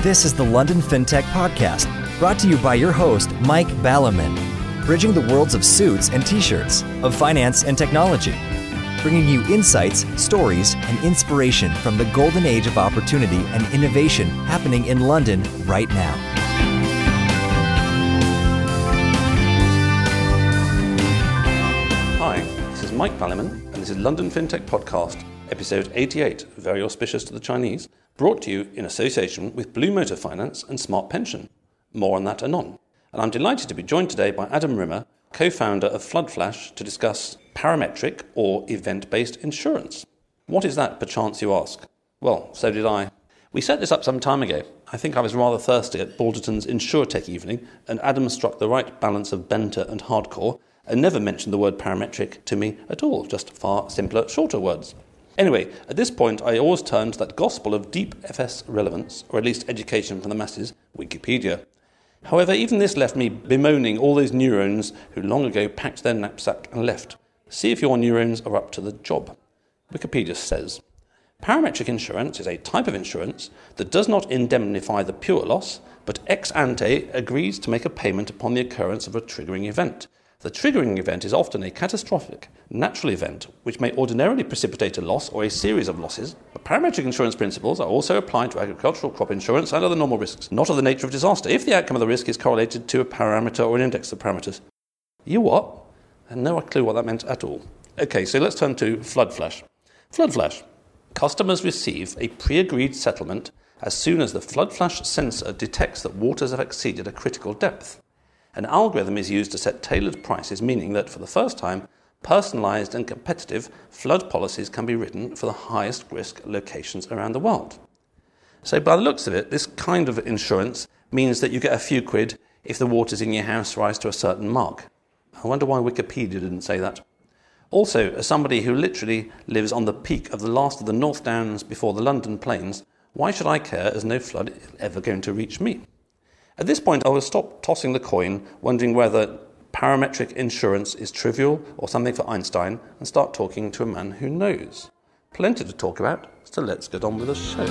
This is the London FinTech Podcast, brought to you by your host, Mike Ballerman, bridging the worlds of suits and t-shirts, of finance and technology, bringing you insights, stories, and inspiration from the golden age of opportunity and innovation happening in London right now. Hi, this is Mike Ballerman, and this is London FinTech Podcast, episode 88, very auspicious to the Chinese, brought to you in association with Blue Motor Finance and Smart Pension. More on that anon. And I'm delighted to be joined today by Adam Rimmer, co-founder of Floodflash, to discuss parametric or event-based insurance. What is that, perchance you ask? Well, so did I. We set this up some time ago. I think I was rather thirsty at Balderton's InsurTech evening, and Adam struck the right balance of banter and hardcore, and never mentioned the word parametric to me at all, just far simpler, shorter words. Anyway, at this point, I always turn to that gospel of deep FS relevance, or at least education for the masses, Wikipedia. However, even this left me bemoaning all those neurons who long ago packed their knapsack and left. See if your neurons are up to the job. Wikipedia says, parametric insurance is a type of insurance that does not indemnify the pure loss, but ex ante agrees to make a payment upon the occurrence of a triggering event. The triggering event is often a catastrophic, natural event which may ordinarily precipitate a loss or a series of losses, but parametric insurance principles are also applied to agricultural crop insurance and other normal risks, not of the nature of disaster, if the outcome of the risk is correlated to a parameter or an index of parameters. You what? I had no clue what that meant at all. Okay, so let's turn to Floodflash. Floodflash. Customers receive a pre-agreed settlement as soon as the Floodflash sensor detects that waters have exceeded a critical depth. An algorithm is used to set tailored prices, meaning that for the first time, personalised and competitive flood policies can be written for the highest risk locations around the world. So by the looks of it, this kind of insurance means that you get a few quid if the waters in your house rise to a certain mark. I wonder why Wikipedia didn't say that. Also, as somebody who literally lives on the peak of the last of the North Downs before the London Plains, why should I care as no flood is ever going to reach me? At this point, I will stop tossing the coin, wondering whether parametric insurance is trivial or something for Einstein, and start talking to a man who knows. Plenty to talk about, so let's get on with the show.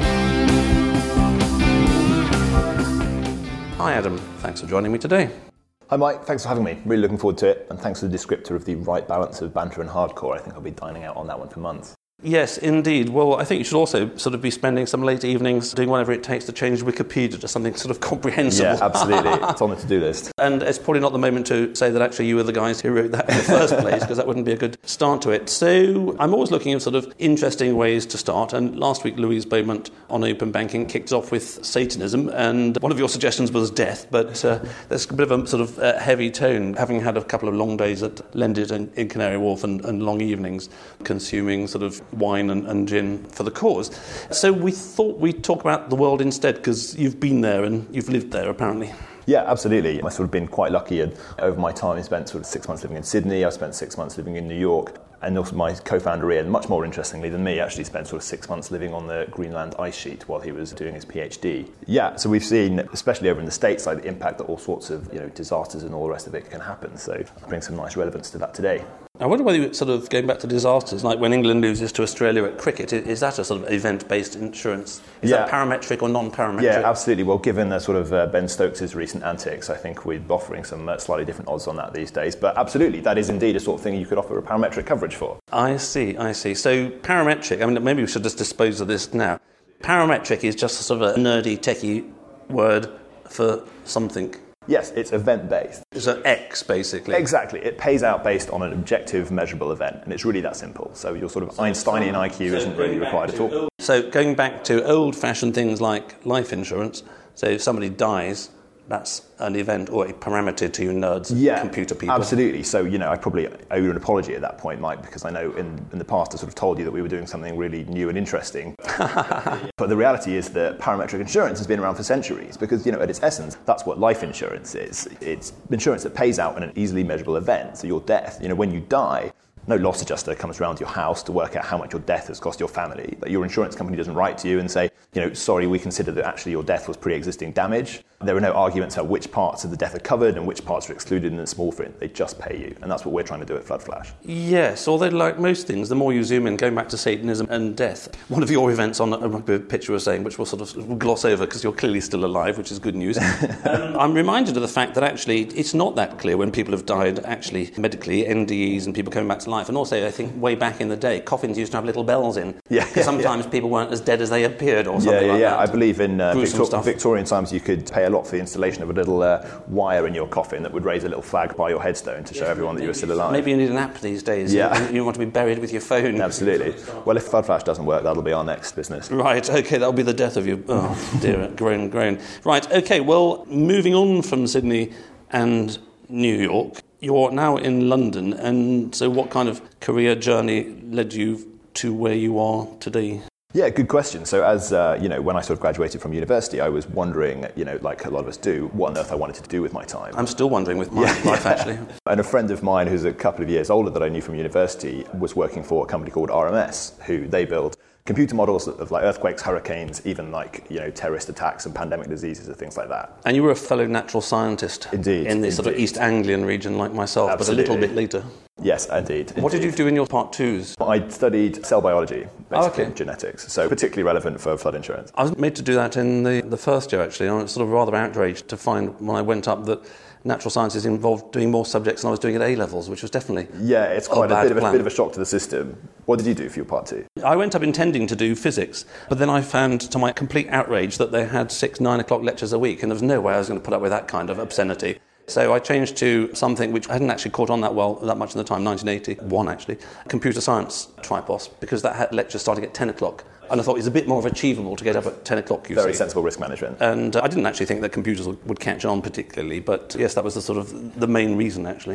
Hi Adam, thanks for joining me today. Hi Mike, thanks for having me. Really looking forward to it, and thanks for the descriptor of the right balance of banter and hardcore. I think I'll be dining out on that one for months. Yes, indeed. Well, I think you should also sort of be spending some late evenings doing whatever it takes to change Wikipedia to something sort of comprehensible. Yeah, absolutely. It's on the to-do list. And it's probably not the moment to say that actually you were the guys who wrote that in the first place, because that wouldn't be a good start to it. So I'm always looking at sort of interesting ways to start. And last week, Louise Beaumont on Open Banking kicked off with Satanism. And one of your suggestions was death, but there's a bit of a sort of heavy tone, having had a couple of long days at Lendit and in Canary Wharf and long evenings consuming sort of wine and gin for the cause. So we thought we'd talk about the world instead, because you've been there and you've lived there, apparently. Yeah, absolutely. I've sort of been quite lucky, and over my time I spent sort of 6 months living in Sydney, I've spent 6 months living in New York, and also my co-founder Ian, much more interestingly than me, actually spent sort of 6 months living on the Greenland ice sheet while he was doing his PhD. Yeah, so we've seen, especially over in the States, like the impact that all sorts of disasters and all the rest of it can happen. So I bring some nice relevance to that today. I wonder whether you're sort of going back to disasters, like when England loses to Australia at cricket, is that a sort of event-based insurance? Is that parametric or non-parametric? Yeah, absolutely. Well, given the sort of Ben Stokes' recent antics, I think we're offering some slightly different odds on that these days. But absolutely, that is indeed a sort of thing you could offer a parametric coverage for. I see. So parametric, I mean, maybe we should just dispose of this now. Parametric is just a sort of a nerdy, techie word for something. Yes, it's event-based. It's an X, basically. Exactly. It pays out based on an objective, measurable event, and it's really that simple. So your sort of Einsteinian IQ isn't really required at all. So going back to old-fashioned things like life insurance, so if somebody dies, that's an event or a parameter to you nerds, computer people. Absolutely. So, I probably owe you an apology at that point, Mike, because I know in the past I sort of told you that we were doing something really new and interesting. But the reality is that parametric insurance has been around for centuries because, at its essence, that's what life insurance is. It's insurance that pays out in an easily measurable event, so your death. When you die, No loss adjuster comes around to your house to work out how much your death has cost your family. But your insurance company doesn't write to you and say, sorry, we consider that actually your death was pre-existing damage. There are no arguments about which parts of the death are covered and which parts are excluded in the small print. They just pay you. And that's what we're trying to do at Flood Flash. Yes, although like most things, the more you zoom in, going back to Satanism and death, one of your events on a picture was saying, which we'll sort of gloss over because you're clearly still alive, which is good news. I'm reminded of the fact that actually it's not that clear when people have died actually medically, NDEs and people coming back to life. And also I think way back in the day, coffins used to have little bells in. Because sometimes people weren't as dead as they appeared or something like that. I believe in Victorian times you could pay a lot for the installation of a little wire in your coffin that would raise a little flag by your headstone to show everyone that you were still alive. Maybe you need an app these days. You want to be buried with your phone. Absolutely. Well, if Flood Flash doesn't work, that'll be our next business. Right, okay, that'll be the death of you. Oh, dear, groan. Right, okay, well, moving on from Sydney and New York, you're now in London, and so what kind of career journey led you to where you are today? Yeah, good question. So as, when I sort of graduated from university, I was wondering, like a lot of us do, what on earth I wanted to do with my time. I'm still wondering with my life, actually. And a friend of mine who's a couple of years older that I knew from university was working for a company called RMS, who they build computer models of like earthquakes, hurricanes, even like, terrorist attacks and pandemic diseases and things like that. And you were a fellow natural scientist. Indeed. In the sort of East Anglian region like myself, Absolutely. But a little bit later. Yes, indeed. What did you do in your part twos? I studied cell biology, basically, genetics, so particularly relevant for flood insurance. I was made to do that in the first year, actually. I was sort of rather outraged to find when I went up that natural sciences involved doing more subjects than I was doing at A-levels, which was definitely it's quite a bit of a shock to the system. What did you do for your part two? I went up intending to do physics, but then I found, to my complete outrage, that they had 9 o'clock lectures a week, and there was no way I was going to put up with that kind of obscenity. So I changed to something which I hadn't actually caught on that much in the time, 1981 actually, computer science tripos, because that had lectures starting at 10 o'clock. And I thought it was a bit more achievable to get up at 10 o'clock, Very sensible risk management. And I didn't actually think that computers would catch on particularly, but yes, that was the main reason, actually.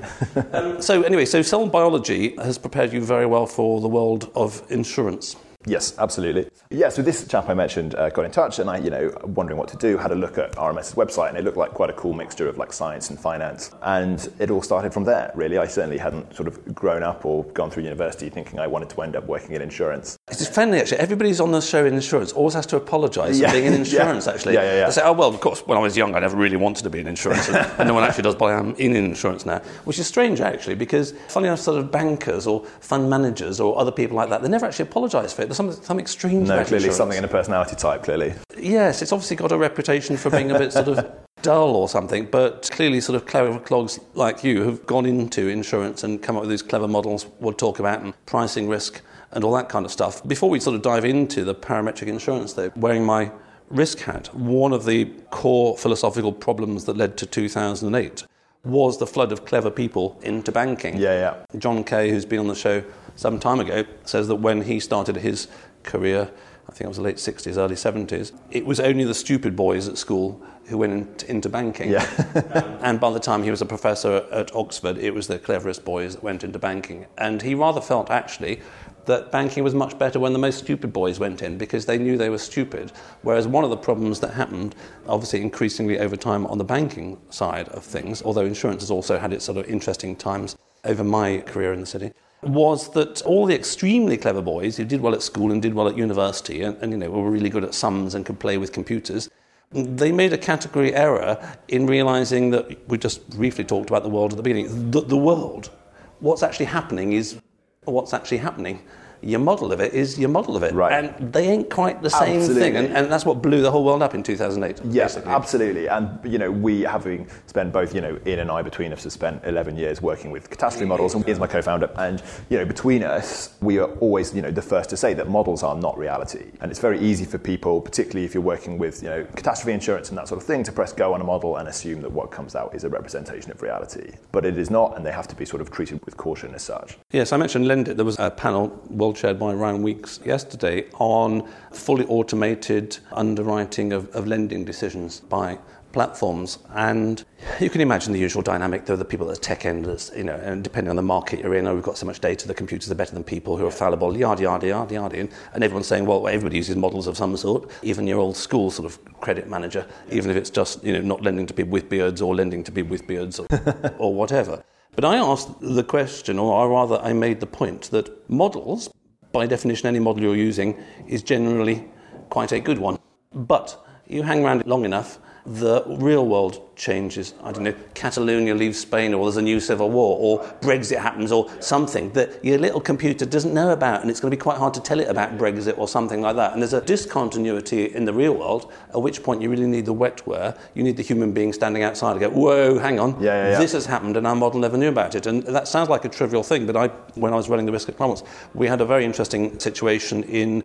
So cell biology has prepared you very well for the world of insurance. Yes, absolutely. Yeah, so this chap I mentioned got in touch and I, wondering what to do, had a look at RMS's website and it looked like quite a cool mixture of like science and finance. And it all started from there, really. I certainly hadn't sort of grown up or gone through university thinking I wanted to end up working in insurance. It's funny, actually. Everybody's on the show in insurance always has to apologise for being in insurance, actually. Yeah. They say, of course, when I was young, I never really wanted to be in insurance. And no one actually does, but I am in insurance now. Which is strange, actually, because funny enough, sort of bankers or fund managers or other people like that, they never actually apologise for it. There's something strange about clearly insurance. Something in a personality type, clearly. Yes, it's obviously got a reputation for being a bit sort of dull or something, but clearly sort of clever clogs like you have gone into insurance and come up with these clever models we'll talk about and pricing risk and all that kind of stuff. Before we sort of dive into the parametric insurance, though, wearing my risk hat, one of the core philosophical problems that led to 2008 was the flood of clever people into banking. Yeah. John Kay, who's been on the show some time ago, says that when he started his career, I think it was the late 60s, early 70s, it was only the stupid boys at school who went into banking. Yeah. And by the time he was a professor at Oxford, it was the cleverest boys that went into banking. And he rather felt, actually, that banking was much better when the most stupid boys went in because they knew they were stupid. Whereas one of the problems that happened, obviously increasingly over time on the banking side of things, although insurance has also had its sort of interesting times over my career in the city, was that all the extremely clever boys who did well at school and did well at university and were really good at sums and could play with computers, they made a category error in realising that, we just briefly talked about the world at the beginning, the world, what's actually happening is what's actually happening. Your model of it is your model of it. Right. And they ain't quite the same thing. And that's what blew the whole world up in 2008. Yes, basically. Absolutely. And, we, having spent both, Ian and I between us have spent 11 years working with catastrophe models, and Ian's my co-founder. And, between us, we are always, the first to say that models are not reality. And it's very easy for people, particularly if you're working with, catastrophe insurance and that sort of thing, to press go on a model and assume that what comes out is a representation of reality. But it is not, and they have to be sort of treated with caution as such. Yes, I mentioned Lendit. There was a panel chaired by Ryan Weeks yesterday on fully automated underwriting of lending decisions by platforms, and you can imagine the usual dynamic. There are the people at the tech end, and depending on the market you're in, we've got so much data, the computers are better than people who are fallible, yada, yada, yada, yada, and everyone's saying, well, everybody uses models of some sort, even your old school sort of credit manager, even if it's just, not lending to people with beards or lending to people with beards or whatever. But I asked the question, or rather I made the point, that models, by definition any model you're using, is generally quite a good one. But you hang around it long enough, the real world changes. I don't know, Catalonia leaves Spain, or there's a new civil war, or Brexit happens, or something that your little computer doesn't know about, and it's going to be quite hard to tell it about Brexit or something like that. And there's a discontinuity in the real world, at which point you really need the wetware, you need the human being standing outside and go, whoa, hang on, this has happened and our model never knew about it. And that sounds like a trivial thing, but when I was running the risk at Clements, we had a very interesting situation in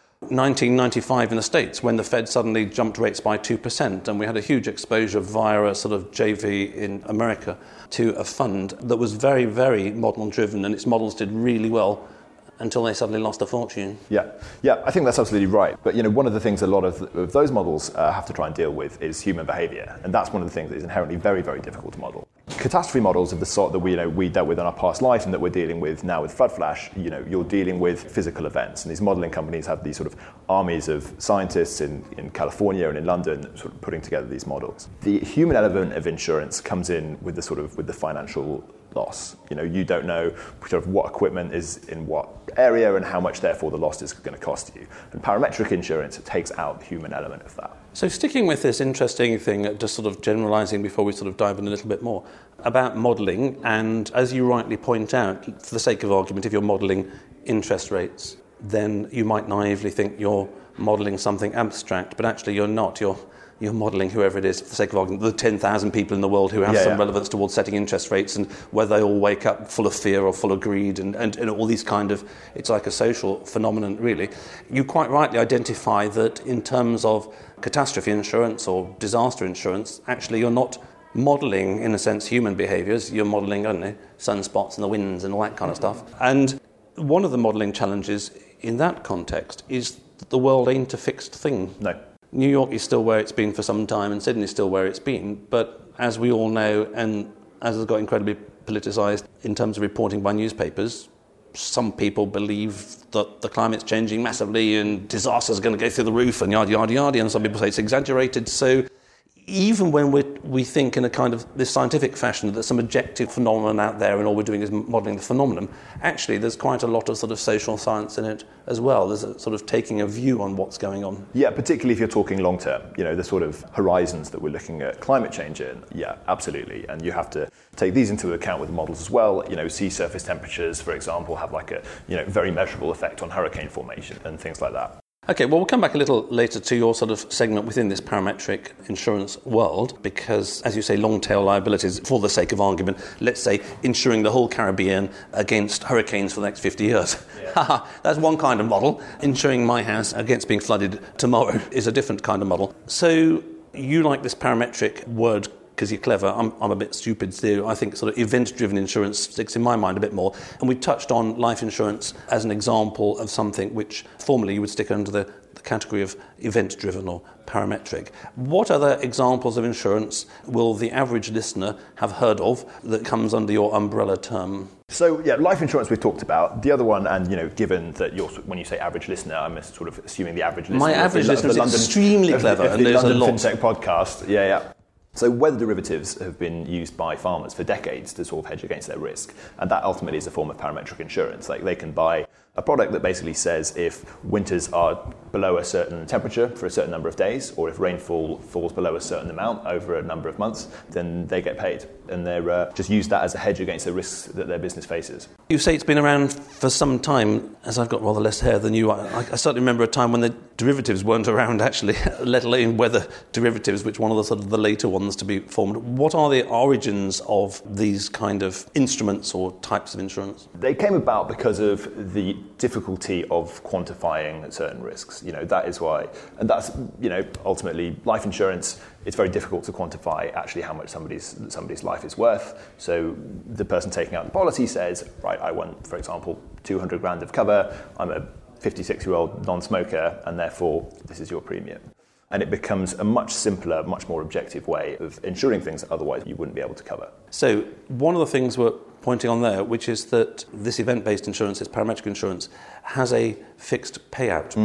1995 in the States, when the Fed suddenly jumped rates by 2%, and we had a huge exposure via a sort of JV in America to a fund that was very, very model-driven, and its models did really well until they suddenly lost a fortune. Yeah, I think that's absolutely right. But one of the things a lot of those models have to try and deal with is human behaviour, and that's one of the things that is inherently very, very difficult to model. Catastrophe models of the sort that we dealt with in our past life and that we're dealing with now with FudFlash, you're dealing with physical events, and these modelling companies have these sort of armies of scientists in California and in London sort of putting together these models. The human element of insurance comes in with the financial loss. You don't know sort of what equipment is in what area and how much therefore the loss is going to cost you. And parametric insurance takes out the human element of that. So sticking with this interesting thing, just sort of generalising before we sort of dive in a little bit more, about modelling, and as you rightly point out, for the sake of argument, if you're modelling interest rates, then you might naively think you're modelling something abstract, but actually you're not. You're modelling whoever it is, for the sake of argument, the 10,000 people in the world who have some relevance towards setting interest rates, and whether they all wake up full of fear or full of greed and all these kind of, it's like a social phenomenon really. You quite rightly identify that in terms of catastrophe insurance or disaster insurance, actually you're not modelling, in a sense, human behaviours, you're modelling, I don't know, sunspots and the winds and all that kind of stuff. And one of the modelling challenges in that context is that the world ain't a fixed thing. No. New York is still where it's been for some time, and Sydney is still where it's been. But as we all know, and as has got incredibly politicised in terms of reporting by newspapers, some people believe that the climate's changing massively and disasters are going to go through the roof and yada, yada, yada, and some people say it's exaggerated. So even when we think in a kind of this scientific fashion that there's some objective phenomenon out there and all we're doing is modelling the phenomenon, actually there's quite a lot of sort of social science in it as well. There's a sort of taking a view on what's going on. Yeah, particularly if you're talking long term, the sort of horizons that we're looking at climate change in. Yeah, absolutely. And you have to take these into account with the models as well. Sea surface temperatures, for example, have like a very measurable effect on hurricane formation and things like that. Okay, well, we'll come back a little later to your sort of segment within this parametric insurance world, because, as you say, long-tail liabilities, for the sake of argument, let's say insuring the whole Caribbean against hurricanes for the next 50 years. Yeah. That's one kind of model. Insuring my house against being flooded tomorrow is a different kind of model. So you like this parametric word because you're clever. I'm a bit stupid too. I think sort of event-driven insurance sticks in my mind a bit more. And we touched on life insurance as an example of something which formerly you would stick under the category of event-driven or parametric. What other examples of insurance will the average listener have heard of that comes under your umbrella term? So, life insurance we've talked about. The other one, and given that when you say average listener, I'm sort of assuming the average listener. My average listener is extremely clever, and there's a lot. FinTech podcast, yeah. So weather derivatives have been used by farmers for decades to sort of hedge against their risk, and that ultimately is a form of parametric insurance. Like they can buy a product that basically says if winters are below a certain temperature for a certain number of days, or if rainfall falls below a certain amount over a number of months, then they get paid. And they're just use that as a hedge against the risks that their business faces. You say it's been around for some time, as I've got rather less hair than you. I certainly remember a time when the derivatives weren't around, actually, let alone weather derivatives, which one of the sort of the later ones to be formed. What are the origins of these kind of instruments or types of insurance? They came about because of the difficulty of quantifying certain risks. That is why, and that's, ultimately life insurance, it's very difficult to quantify actually how much somebody's life is worth. So the person taking out the policy says, right, I want, for example, 200 grand of cover, I'm a 56-year-old non-smoker, and therefore this is your premium. And it becomes a much simpler, much more objective way of insuring things that otherwise you wouldn't be able to cover. So one of the things we're pointing on there, which is that this event-based insurance, this parametric insurance, has a fixed payout.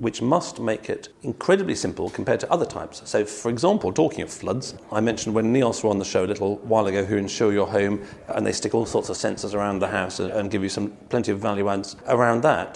which must make it incredibly simple compared to other types. So, for example, talking of floods, I mentioned when Neos were on the show a little while ago who insure your home, and they stick all sorts of sensors around the house and give you plenty of value adds around that.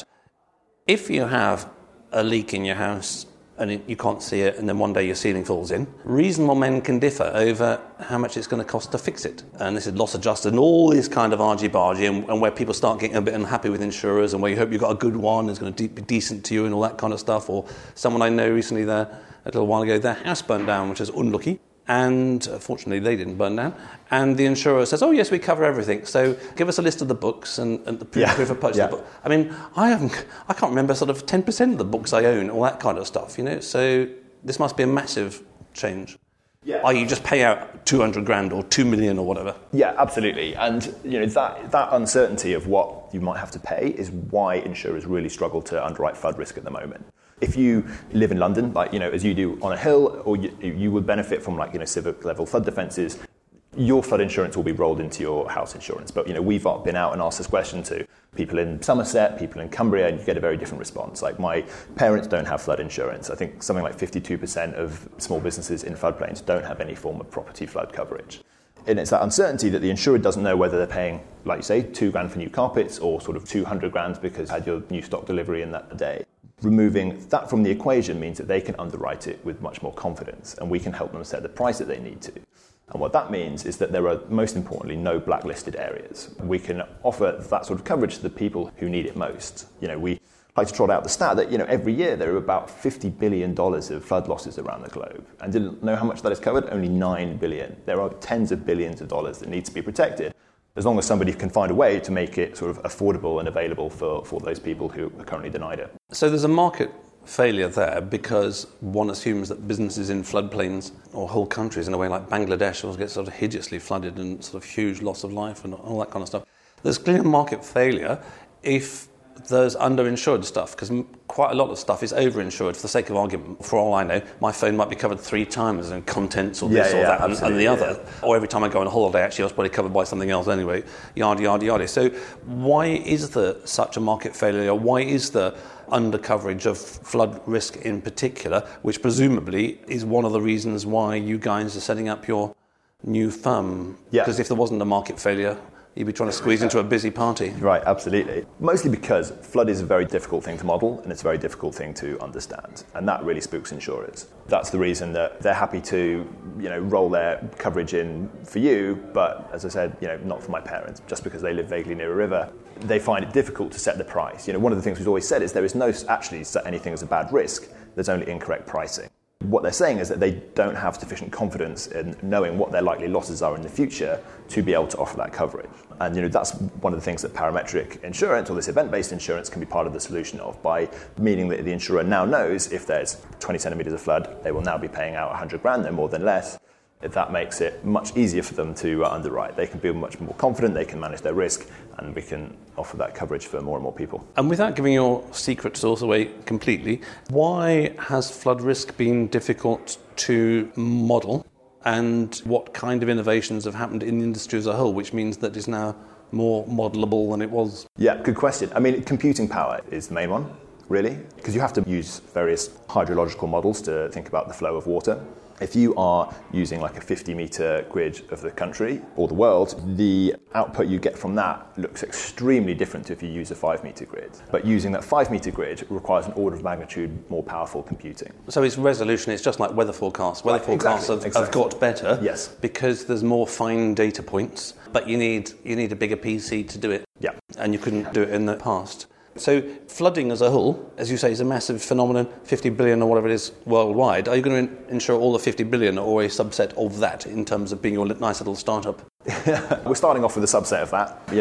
If you have a leak in your house and you can't see it, and then one day your ceiling falls in, reasonable men can differ over how much it's going to cost to fix it. And this is loss adjusted and all this kind of argy-bargy, and where people start getting a bit unhappy with insurers, and where you hope you've got a good one that's going to be decent to you and all that kind of stuff. Or someone I know recently there, a little while ago, their house burnt down, which is unlucky. And fortunately, they didn't burn down. And the insurer says, "Oh yes, we cover everything. So give us a list of the books and the proof of purchase." Yeah. I mean, I can't remember sort of 10% of the books I own, all that kind of stuff. So this must be a massive change. Yeah. You just pay out 200 grand or 2 million or whatever. Yeah, absolutely. And that uncertainty of what you might have to pay is why insurers really struggle to underwrite flood risk at the moment. If you live in London, as you do on a hill, or you would benefit from civic level flood defences, your flood insurance will be rolled into your house insurance. But we've been out and asked this question to people in Somerset, people in Cumbria, and you get a very different response. Like, my parents don't have flood insurance. I think something like 52% of small businesses in floodplains don't have any form of property flood coverage. And it's that uncertainty that the insurer doesn't know whether they're paying, like you say, 2 grand for new carpets or sort of 200 grand because you had your new stock delivery in that day. Removing that from the equation means that they can underwrite it with much more confidence, and we can help them set the price that they need to. And what that means is that there are, most importantly, no blacklisted areas. We can offer that sort of coverage to the people who need it most. We like to trot out the stat that every year there are about $50 billion of flood losses around the globe. And didn't know how much that is covered? Only $9 billion. There are tens of billions of dollars that need to be protected, as long as somebody can find a way to make it sort of affordable and available for those people who are currently denied it. So there's a market failure there because one assumes that businesses in floodplains or whole countries in a way like Bangladesh will get sort of hideously flooded and sort of huge loss of life and all that kind of stuff. There's clearly a market failure if there's underinsured stuff, because quite a lot of stuff is overinsured. For the sake of argument, for all I know, my phone might be covered 3 times in contents or this or that and the other. Or every time I go on a holiday, actually, I was probably covered by something else anyway, yada, yada, yada. So why is there such a market failure? Why is there undercoverage of flood risk in particular, which presumably is one of the reasons why you guys are setting up your new firm? Because if there wasn't a market failure, you'd be trying to squeeze into a busy party. Right, absolutely. Mostly because flood is a very difficult thing to model, and it's a very difficult thing to understand. And that really spooks insurers. That's the reason that they're happy to, roll their coverage in for you, but as I said, not for my parents, just because they live vaguely near a river. They find it difficult to set the price. One of the things we've always said is there is no actually anything as a bad risk, there's only incorrect pricing. What they're saying is that they don't have sufficient confidence in knowing what their likely losses are in the future to be able to offer that coverage. And that's one of the things that parametric insurance, or this event-based insurance, can be part of the solution of, by meaning that the insurer now knows if there's 20 centimetres of flood, they will now be paying out 100 grand, no more than less. That makes it much easier for them to underwrite. They can be much more confident, they can manage their risk, and we can offer that coverage for more and more people. And without giving your secret sauce away completely, why has flood risk been difficult to model? And what kind of innovations have happened in the industry as a whole, which means that it's now more modelable than it was? Yeah, good question. I mean, computing power is the main one, really, because you have to use various hydrological models to think about the flow of water. If you are using like a 50-metre grid of the country or the world, the output you get from that looks extremely different to if you use a 5-metre grid. But using that 5-metre grid requires an order of magnitude more powerful computing. So it's resolution, it's just like weather forecasts. Weather forecasts have got better because there's more fine data points, but you need a bigger PC to do it. Yeah. And you couldn't do it in the past. So flooding as a whole, as you say, is a massive phenomenon, 50 billion or whatever it is worldwide. Are you going to insure all the 50 billion or a subset of that in terms of being your nice little startup? We're starting off with a subset of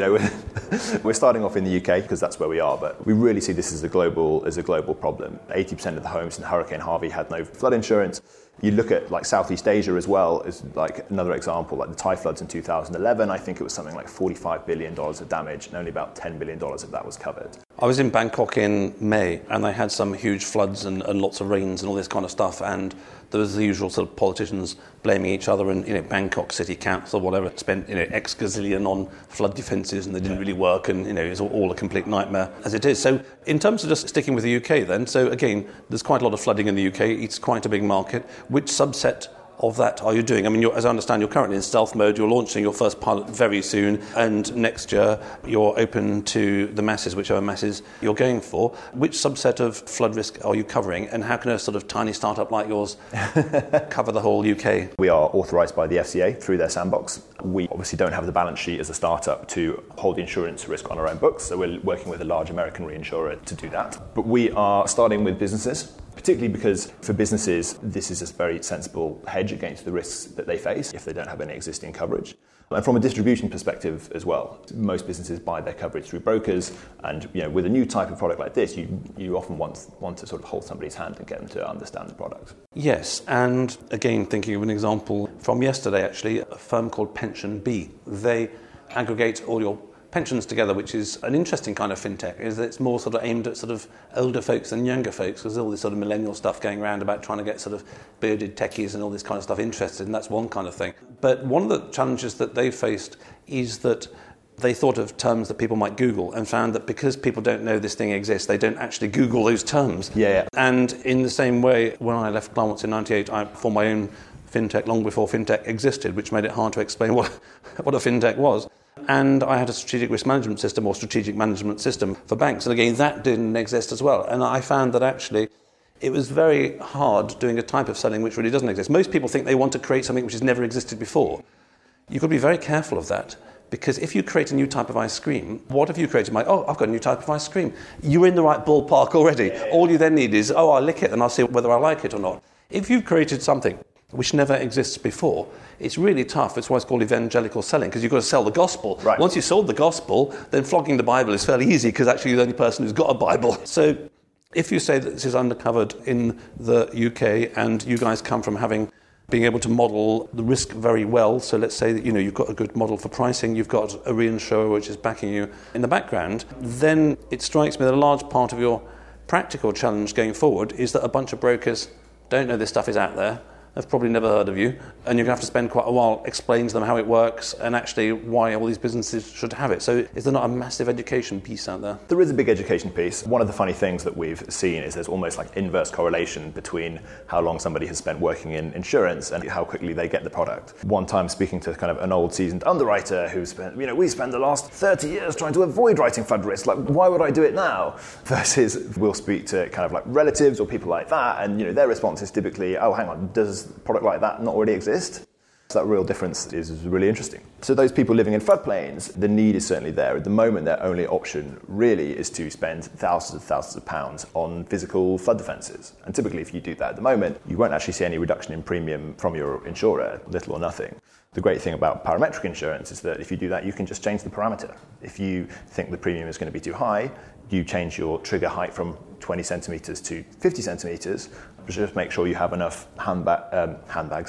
that. We're starting off in the UK because that's where we are, but we really see this as a global problem. 80% of the homes in Hurricane Harvey had no flood insurance. You look at like Southeast Asia as well as like another example, like the Thai floods in 2011. I think it was something like $45 billion of damage, and only about $10 billion of that was covered. I was in Bangkok in May, and they had some huge floods and lots of rains and all this kind of stuff, and there was the usual sort of politicians blaming each other, and Bangkok City Council, whatever, spent X gazillion on flood defences, and they didn't really work, and it's all a complete nightmare as it is. So in terms of just sticking with the UK then, so again, there's quite a lot of flooding in the UK. It's quite a big market. Which subset of that are you doing? I mean, as I understand, you're currently in stealth mode. You're launching your first pilot very soon, and next year you're open to the masses, whichever masses you're going for. Which subset of flood risk are you covering, and how can a sort of tiny startup like yours cover the whole UK? We are authorised by the FCA through their sandbox. We obviously don't have the balance sheet as a startup to hold the insurance risk on our own books, so we're working with a large American reinsurer to do that. But we are starting with businesses, particularly because for businesses, this is a very sensible hedge against the risks that they face if they don't have any existing coverage. And from a distribution perspective as well, most businesses buy their coverage through brokers, and with a new type of product like this, you often want to sort of hold somebody's hand and get them to understand the product. Yes, and again, thinking of an example from yesterday actually, a firm called Pension B. They aggregate all your pensions together, which is an interesting kind of fintech, is that it's more sort of aimed at sort of older folks and younger folks. There's all this sort of millennial stuff going around about trying to get sort of bearded techies and all this kind of stuff interested, and that's one kind of thing. But one of the challenges that they faced is that they thought of terms that people might Google and found that because people don't know this thing exists, they don't actually Google those terms. Yeah. And in the same way, when I left Claremont in 98, I formed my own fintech long before fintech existed, which made it hard to explain what a fintech was. And I had a strategic risk management system or strategic management system for banks. And again, that didn't exist as well. And I found that actually it was very hard doing a type of selling which really doesn't exist. Most people think they want to create something which has never existed before. You've got to be very careful of that, because if you create a new type of ice cream, what have you created? I've got a new type of ice cream. You're in the right ballpark already. All you then need is, I'll lick it and I'll see whether I like it or not. If you've created something which never exists before, it's really tough. It's why it's called evangelical selling, because you've got to sell the gospel. Right. Once you've sold the gospel, then flogging the Bible is fairly easy, because actually you're the only person who's got a Bible. So if you say that this is undercovered in the UK, and you guys come from being able to model the risk very well, so let's say that you've got a good model for pricing, you've got a reinsurer which is backing you in the background, then it strikes me that a large part of your practical challenge going forward is that a bunch of brokers don't know this stuff is out there, have probably never heard of you, and you're going to have to spend quite a while explaining to them how it works and actually why all these businesses should have it. So is there not a massive education piece out there? There is a big education piece. One of the funny things that we've seen is there's almost like inverse correlation between how long somebody has spent working in insurance and how quickly they get the product. One time speaking to kind of an old seasoned underwriter who spent, we spent the last 30 years trying to avoid writing flood risk. Like, why would I do it now? Versus we'll speak to kind of like relatives or people like that, and their response is typically, oh, hang on, does a product like that not already exist? So that real difference is really interesting. So those people living in floodplains, the need is certainly there. At the moment, their only option really is to spend thousands of pounds on physical flood defences. And typically, if you do that at the moment, you won't actually see any reduction in premium from your insurer, little or nothing. The great thing about parametric insurance is that if you do that, you can just change the parameter. If you think the premium is going to be too high, you change your trigger height from 20 centimetres to 50 centimetres, just make sure you have enough handbags,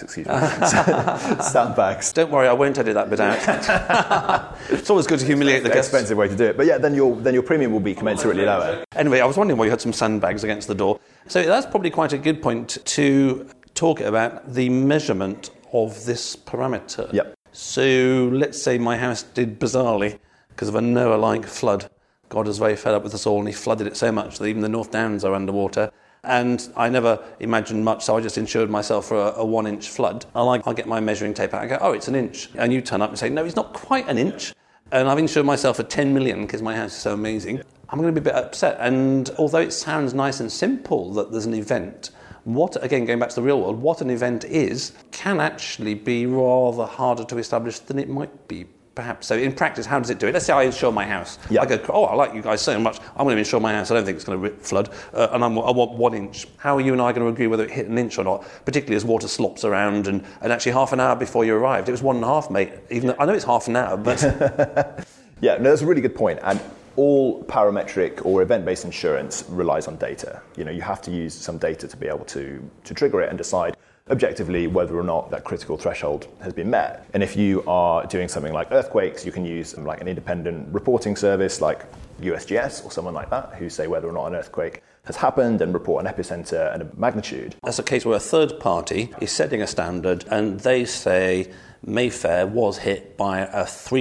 sandbags. Don't worry, I won't edit that bit out. It's always good to humiliate the guests. Expensive way to do it. But yeah, then your premium will be commensurately lower. Anyway, I was wondering why you had some sandbags against the door. So that's probably quite a good point to talk about the measurement of this parameter. Yep. So let's say my house did bizarrely because of a Noah-like flood. God was very fed up with us all, and he flooded it so much that even the North Downs are underwater. And I never imagined much, so I just insured myself for a 1-inch flood. I'll get my measuring tape out. I go, it's 1 inch. And you turn up and say, no, it's not quite 1 inch. And I've insured myself for 10 million because my house is so amazing. I'm going to be a bit upset. And although it sounds nice and simple that there's an event, again, going back to the real world, what an event is can actually be rather harder to establish than it might be, perhaps. So in practice, how does it do it? Let's say I insure my house. Yeah. I go, I like you guys so much, I'm going to insure my house. I don't think it's going to flood, and I want 1 inch. How are you and I going to agree whether it hit 1 inch or not, particularly as water slops around, and actually half an hour before you arrived, it was 1.5, mate. Even though, I know it's half an hour, but... Yeah, no, that's a really good point. And all parametric or event-based insurance relies on data. You have to use some data to be able to trigger it and decide objectively whether or not that critical threshold has been met. And if you are doing something like earthquakes, you can use like an independent reporting service like USGS or someone like that, who say whether or not an earthquake has happened and report an epicenter and a magnitude. That's a case where a third party is setting a standard and they say Mayfair was hit by a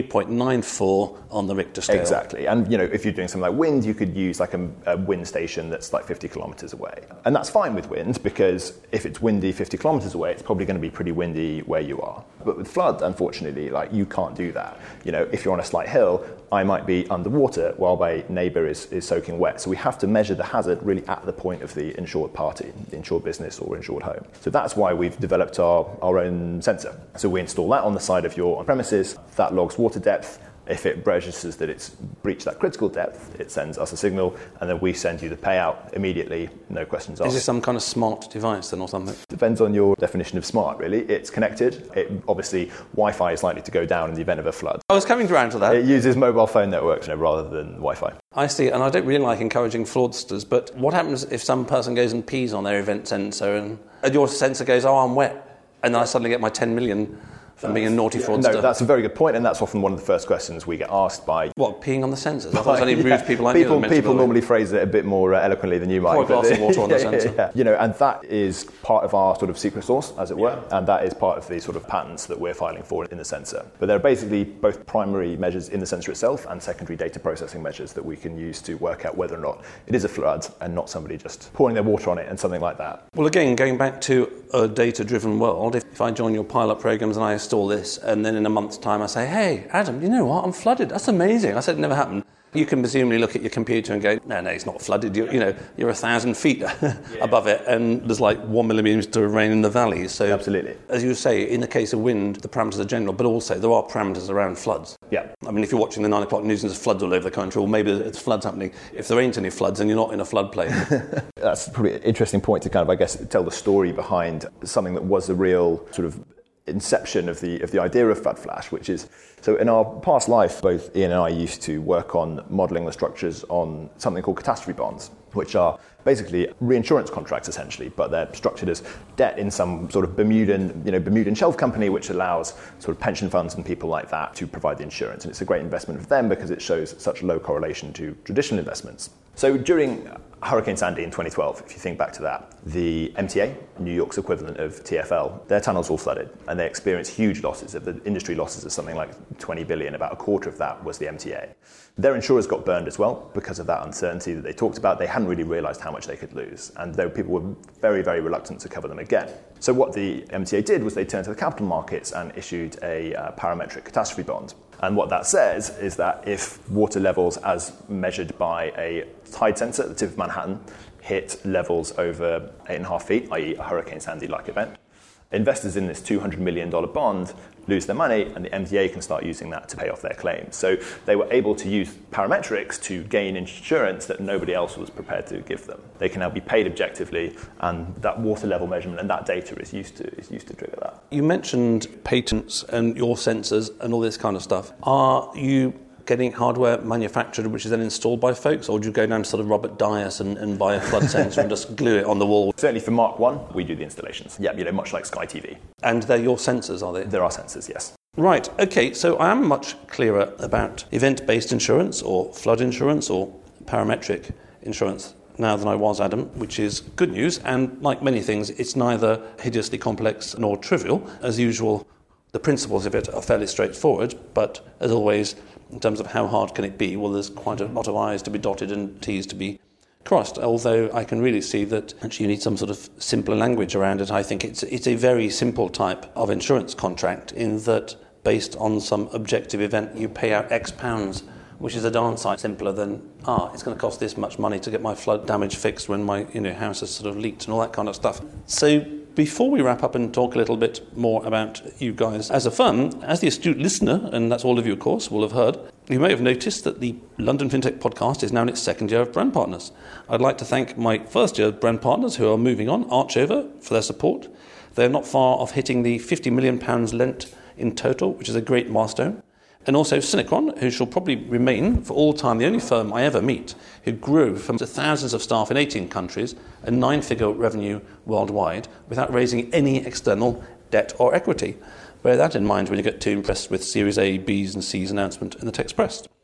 3.94 on the Richter scale. Exactly. And, if you're doing something like wind, you could use like a wind station that's like 50 kilometers away. And that's fine with wind, because if it's windy 50 kilometers away, it's probably going to be pretty windy where you are. But with flood, unfortunately, you can't do that. If you're on a slight hill, I might be underwater while my neighbour is soaking wet. So we have to measure the hazard really at the point of the insured party, the insured business or insured home. So that's why we've developed our own sensor. So we install that on the side of your premises. That logs water depth. If it registers that it's breached that critical depth, it sends us a signal, and then we send you the payout immediately, no questions asked. Is this some kind of smart device then or something? Depends on your definition of smart, really. It's connected. Obviously, Wi-Fi is likely to go down in the event of a flood. I was coming around to that. It uses mobile phone networks rather than Wi-Fi. I see, and I don't really like encouraging fraudsters, but what happens if some person goes and pees on their event sensor and your sensor goes, I'm wet, and then I suddenly get my 10 million from being a naughty fraudster? No, that's a very good point, and that's often one of the first questions we get asked by... What, peeing on the sensors? I thought it was only rude people like you. People normally phrase it a bit more eloquently than you might. Pour a glass of water on the sensor. And that is part of our sort of secret sauce, as it were, and that is part of the sort of patents that we're filing for in the sensor. But there are basically both primary measures in the sensor itself and secondary data processing measures that we can use to work out whether or not it is a flood and not somebody just pouring their water on it and something like that. Well, again, going back to a data-driven world, if I join your pilot programs and I install this, and then in a month's time I say, hey, Adam, you know what, I'm flooded. That's amazing. I said it never happened. You can presumably look at your computer and go, no, it's not flooded. You're 1,000 feet above it, and there's like 1 millimetre of rain in the valley. So, absolutely. As you say, in the case of wind, the parameters are general, but also there are parameters around floods. Yeah. I mean, if you're watching the 9 o'clock news and there's floods all over the country, well, maybe there's floods happening. If there ain't any floods, then you're not in a floodplain. That's probably an interesting point to kind of, I guess, tell the story behind something that was a real sort of inception of the idea of flood flash, which is, so in our past life, both Ian and I used to work on modelling the structures on something called catastrophe bonds, which are basically reinsurance contracts essentially, but they're structured as debt in some sort of Bermudan shelf company, which allows sort of pension funds and people like that to provide the insurance. And it's a great investment for them because it shows such low correlation to traditional investments. So during Hurricane Sandy in 2012, if you think back to that, the MTA, New York's equivalent of TfL, their tunnels all flooded and they experienced huge losses. The industry losses of something like 20 billion, about a quarter of that was the MTA. Their insurers got burned as well because of that uncertainty that they talked about. They hadn't really realised how much they could lose, and though people were very, very reluctant to cover them again. So what the MTA did was they turned to the capital markets and issued a parametric catastrophe bond. And what that says is that if water levels as measured by a tide sensor at the tip of Manhattan hit levels over 8.5 feet, i.e. a Hurricane Sandy-like event, investors in this $200 million bond lose their money, and the MTA can start using that to pay off their claims. So they were able to use parametrics to gain insurance that nobody else was prepared to give them. They can now be paid objectively, and that water level measurement and that data is used to trigger that. You mentioned patents and your sensors and all this kind of stuff. Are you getting hardware manufactured which is then installed by folks, or do you go down to sort of Robert Dias and buy a flood sensor and just glue it on the wall? Certainly for Mark 1, we do the installations. Yeah, much like Sky TV. And they're your sensors, are they? There are sensors, yes. Right, okay, so I am much clearer about event-based insurance or flood insurance or parametric insurance now than I was, Adam, which is good news. And like many things, it's neither hideously complex nor trivial. As usual, the principles of it are fairly straightforward, but as always, in terms of how hard can it be, well, there's quite a lot of I's to be dotted and T's to be crossed, although I can really see that actually you need some sort of simpler language around it. I think it's a very simple type of insurance contract in that based on some objective event, you pay out X pounds, which is a darn sight simpler than, it's going to cost this much money to get my flood damage fixed when my house has sort of leaked and all that kind of stuff. So before we wrap up and talk a little bit more about you guys as a firm, as the astute listener, and that's all of you, of course, will have heard, you may have noticed that the London FinTech podcast is now in its second year of brand partners. I'd like to thank my first year brand partners who are moving on, Archover, for their support. They're not far off hitting the £50 million lent in total, which is a great milestone. And also Synchron, who shall probably remain for all time the only firm I ever meet who grew from thousands of staff in 18 countries and 9-figure revenue worldwide without raising any external debt or equity. Bear that in mind when you get too impressed with Series A, B's and C's announcement in the text press.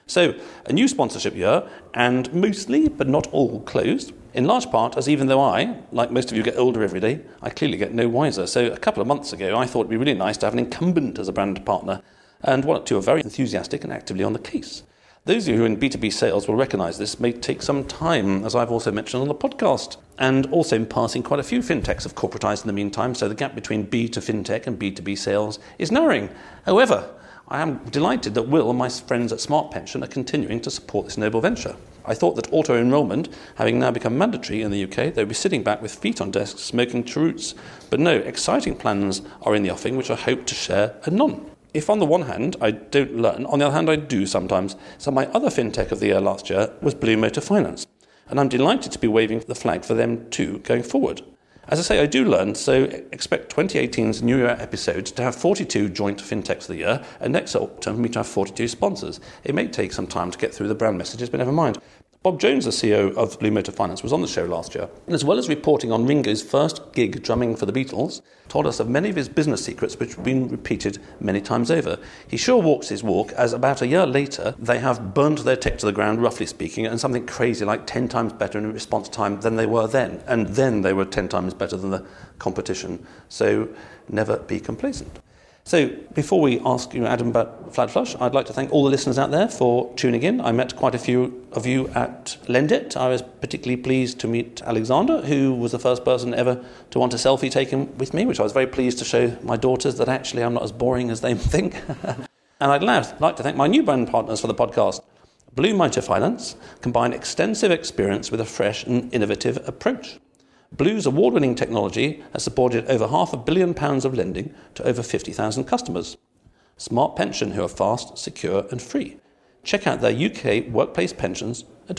So, a new sponsorship year, and mostly, but not all, closed. In large part, as even though I, like most of you, get older every day, I clearly get no wiser. So a couple of months ago, I thought it'd be really nice to have an incumbent as a brand partner, and one or two are very enthusiastic and actively on the case. Those of you who are in B2B sales will recognise this may take some time, as I've also mentioned on the podcast. And also in passing, quite a few fintechs have corporatised in the meantime, so the gap between B to fintech and B2B sales is narrowing. However, I am delighted that Will and my friends at Smart Pension are continuing to support this noble venture. I thought that auto-enrolment, having now become mandatory in the UK, they would be sitting back with feet on desks smoking cheroots. But no, exciting plans are in the offing, which I hope to share anon. If on the one hand I don't learn, on the other hand I do sometimes. So my other fintech of the year last year was Blue Motor Finance. And I'm delighted to be waving the flag for them too going forward. As I say, I do learn, so expect 2018's New Year episode to have 42 joint fintechs of the year, and next autumn for me to have 42 sponsors. It may take some time to get through the brand messages, but never mind. Bob Jones, the CEO of Blue Motor Finance, was on the show last year, and as well as reporting on Ringo's first gig drumming for the Beatles, told us of many of his business secrets which have been repeated many times over. He sure walks his walk, as about a year later, they have burnt their tech to the ground, roughly speaking, and something crazy like 10 times better in response time than they were then. And then they were 10 times better than the competition. So never be complacent. So before we ask you, Adam, about Flood Flush, I'd like to thank all the listeners out there for tuning in. I met quite a few of you at Lendit. I was particularly pleased to meet Alexander, who was the first person ever to want a selfie taken with me, which I was very pleased to show my daughters that actually I'm not as boring as they think. And I'd like to thank my new brand partners for the podcast. Blue Motor Finance combine extensive experience with a fresh and innovative approach. Blue's award-winning technology has supported over £500 million of lending to over 50,000 customers. Smart Pension, who are fast, secure and free. Check out their UK workplace pensions at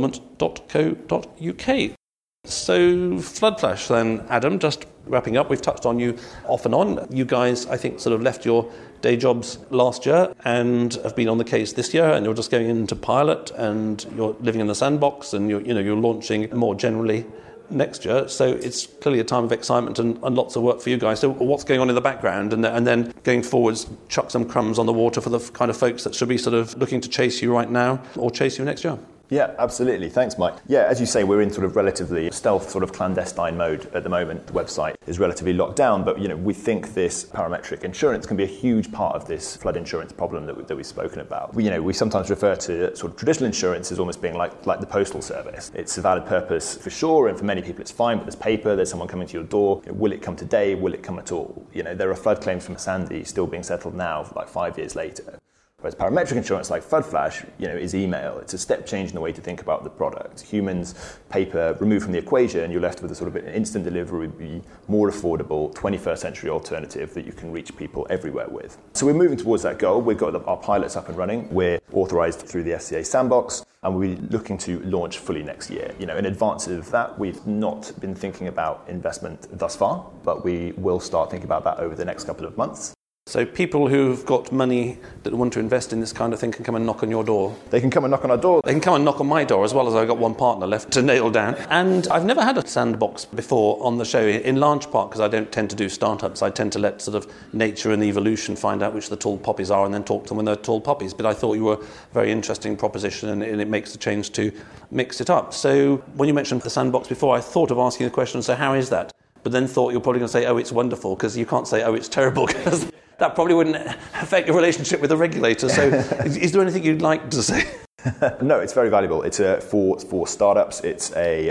autoenrolment.co.uk. So, Flood Flash then, Adam, just wrapping up, we've touched on you off and on. You guys, I think, sort of left your day jobs last year and have been on the case this year, and you're just going into pilot and you're living in the sandbox and you're launching more generally next year, so it's clearly a time of excitement and lots of work for you guys. So what's going on in the background, and then going forwards, chuck some crumbs on the water for the kind of folks that should be sort of looking to chase you right now or chase you next year? Yeah, absolutely. Thanks, Mike. Yeah, as you say, we're in sort of relatively stealth, sort of clandestine mode at the moment. The website is relatively locked down, but we think this parametric insurance can be a huge part of this flood insurance problem that we've spoken about. We sometimes refer to sort of traditional insurance as almost being like the postal service. It's a valid purpose for sure, and for many people it's fine, but there's paper, there's someone coming to your door. Will it come today? Will it come at all? There are flood claims from Sandy still being settled now, like 5 years later. Whereas parametric insurance like Flood Flash, is email. It's a step change in the way to think about the product. Humans, paper, removed from the equation, and you're left with a sort of an instant delivery, more affordable, 21st century alternative that you can reach people everywhere with. So we're moving towards that goal. We've got our pilots up and running. We're authorised through the FCA sandbox, and we're looking to launch fully next year. In advance of that, we've not been thinking about investment thus far, but we will start thinking about that over the next couple of months. So people who've got money that want to invest in this kind of thing can come and knock on your door. They can come and knock on our door. They can come and knock on my door as well, as I've got one partner left to nail down. And I've never had a sandbox before on the show, in large part because I don't tend to do startups. I tend to let sort of nature and evolution find out which the tall poppies are and then talk to them when they're tall poppies. But I thought you were a very interesting proposition, and it makes the change to mix it up. So when you mentioned the sandbox before, I thought of asking the question, so how is that? But then thought you're probably going to say, oh, it's wonderful, because you can't say, oh, it's terrible, because that probably wouldn't affect your relationship with the regulator. So is there anything you'd like to say? No, it's very valuable. It's for startups. It's a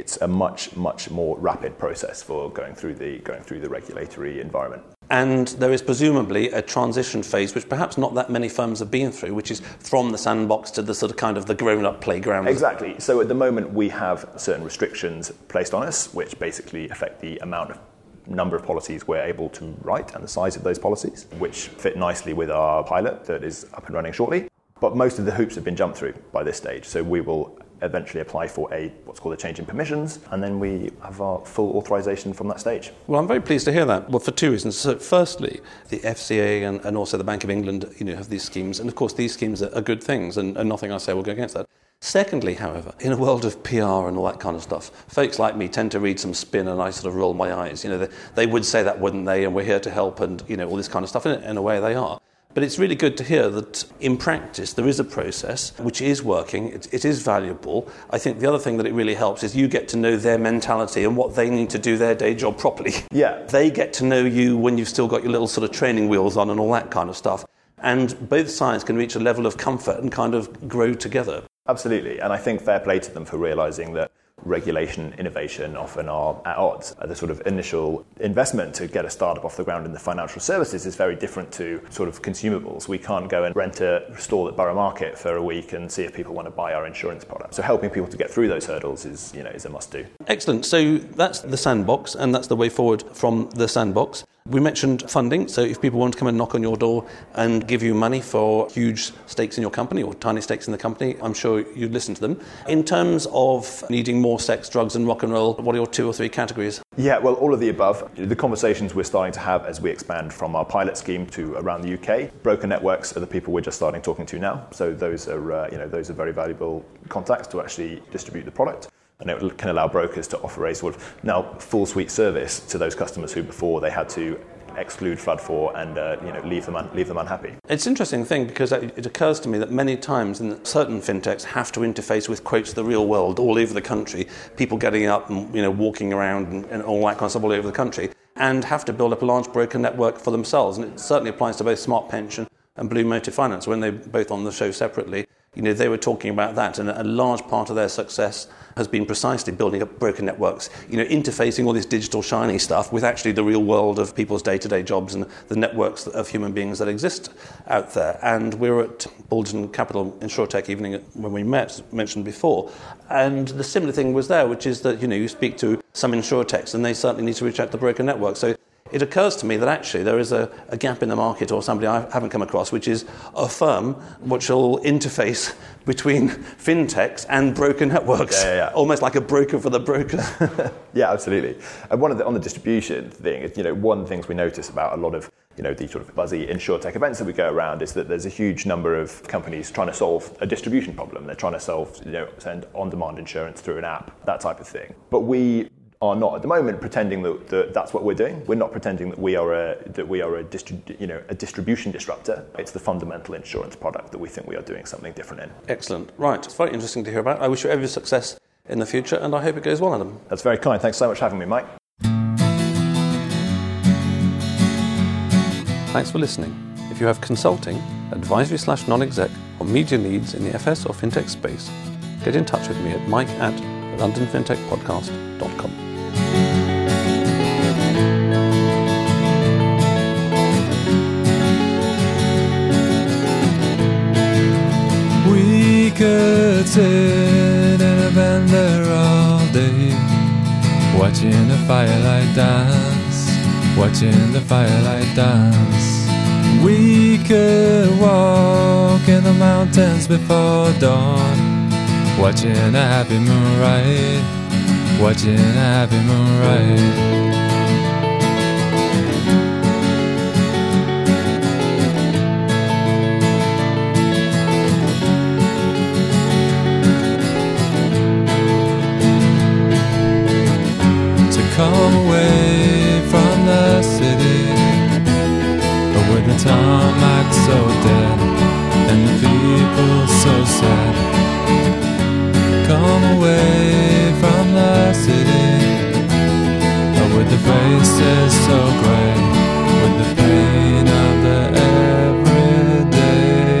much more rapid process for going through the regulatory environment. And there is presumably a transition phase, which perhaps not that many firms have been through, which is from the sandbox to the sort of kind of the grown-up playground. Exactly. So at the moment we have certain restrictions placed on us, which basically affect the number of policies we're able to write and the size of those policies, which fit nicely with our pilot that is up and running shortly. But most of the hoops have been jumped through by this stage, so we will eventually apply for what's called a change in permissions, and then we have our full authorisation from that stage. Well, I'm very pleased to hear that. Well, for two reasons. So, firstly, the FCA and also the Bank of England, have these schemes, and of course these schemes are good things, and nothing I say will go against that. Secondly, however, in a world of PR and all that kind of stuff, folks like me tend to read some spin and I sort of roll my eyes. They would say that, wouldn't they? And we're here to help and, all this kind of stuff. In a way they are. But it's really good to hear that in practice there is a process which is working, it is valuable. I think the other thing that it really helps is you get to know their mentality and what they need to do their day job properly. Yeah. They get to know you when you've still got your little sort of training wheels on and all that kind of stuff. And both sides can reach a level of comfort and kind of grow together. Absolutely. And I think fair play to them for realising that regulation, innovation often are at odds. The sort of initial investment to get a startup off the ground in the financial services is very different to sort of consumables. We can't go and rent a stall at Borough Market for a week and see if people want to buy our insurance product. So helping people to get through those hurdles is a must-do. Excellent. So that's the sandbox, and that's the way forward from the sandbox. We mentioned funding, so if people want to come and knock on your door and give you money for huge stakes in your company or tiny stakes in the company, I'm sure you'd listen to them. In terms of needing more sex, drugs and rock and roll, what are your 2 or 3 categories? Yeah, well, all of the above. The conversations we're starting to have as we expand from our pilot scheme to around the UK. Broker networks are the people we're just starting talking to now. So those are very valuable contacts to actually distribute the product. And it can allow brokers to offer a sort of now full suite service to those customers who before they had to exclude Flood for and leave them unhappy. It's an interesting thing because it occurs to me that many times certain fintechs have to interface with quotes the real world all over the country, people getting up and walking around and all that kind of stuff all over the country, and have to build up a large broker network for themselves. And it certainly applies to both Smart Pension and Blue Motor Finance. When they're both on the show separately, they were talking about that, and a large part of their success has been precisely building up broker networks, interfacing all this digital shiny stuff with actually the real world of people's day-to-day jobs and the networks of human beings that exist out there. And we were at Balderton Capital InsurTech evening when we mentioned before, and the similar thing was there, which is that, you speak to some InsurTechs and they certainly need to reach out to the broker network. So it occurs to me that actually there is a gap in the market, or somebody I haven't come across, which is a firm which will interface between fintechs and broker networks, almost like a broker for the brokers. Yeah, absolutely. And on the distribution thing, one of the things we notice about a lot of the sort of buzzy InsurTech events that we go around is that there's a huge number of companies trying to solve a distribution problem. They're trying to send on-demand insurance through an app, that type of thing. But we are not at the moment pretending that that's what we're doing. We're not pretending that we are a distribution disruptor. It's the fundamental insurance product that we think we are doing something different in. Excellent. Right. It's very interesting to hear about. I wish you every success in the future, and I hope it goes well, Adam. That's very kind. Thanks so much for having me, Mike. Thanks for listening. If you have consulting, advisory/non-exec, or media needs in the FS or fintech space, get in touch with me at mike@londonfintechpodcast.com. We could sit in a band there all day, watching the firelight dance, watching the firelight dance. We could walk in the mountains before dawn, watching a happy moon ride, watching a happy moon ride. Come away from the city, with the tarmac so dead and the people so sad. Come away from the city, with the faces so grey, with the pain of the everyday.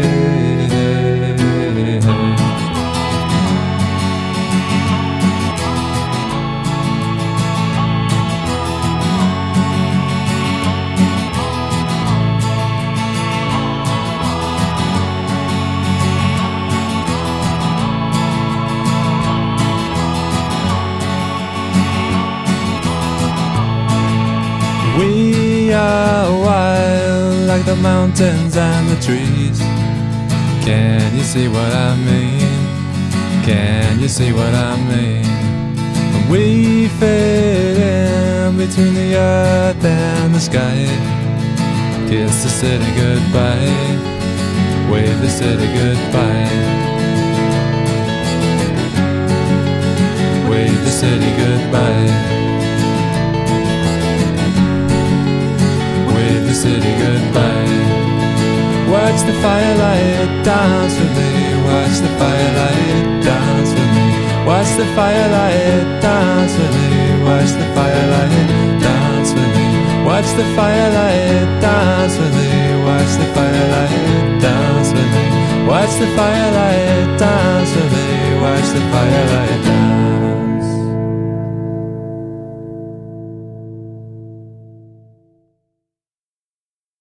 We are wild like the mountains and the trees. Can you see what I mean? Can you see what I mean? We fit in between the earth and the sky. Kiss the city goodbye, wave the city goodbye, wave the city goodbye. Wave the city goodbye. Watch the firelight dance with me. Watch the firelight dance with me. Watch the firelight dance with me. Watch the firelight dance with me. Watch the firelight dance with me. Watch the firelight dance with me. Watch the firelight dance with me. Watch the firelight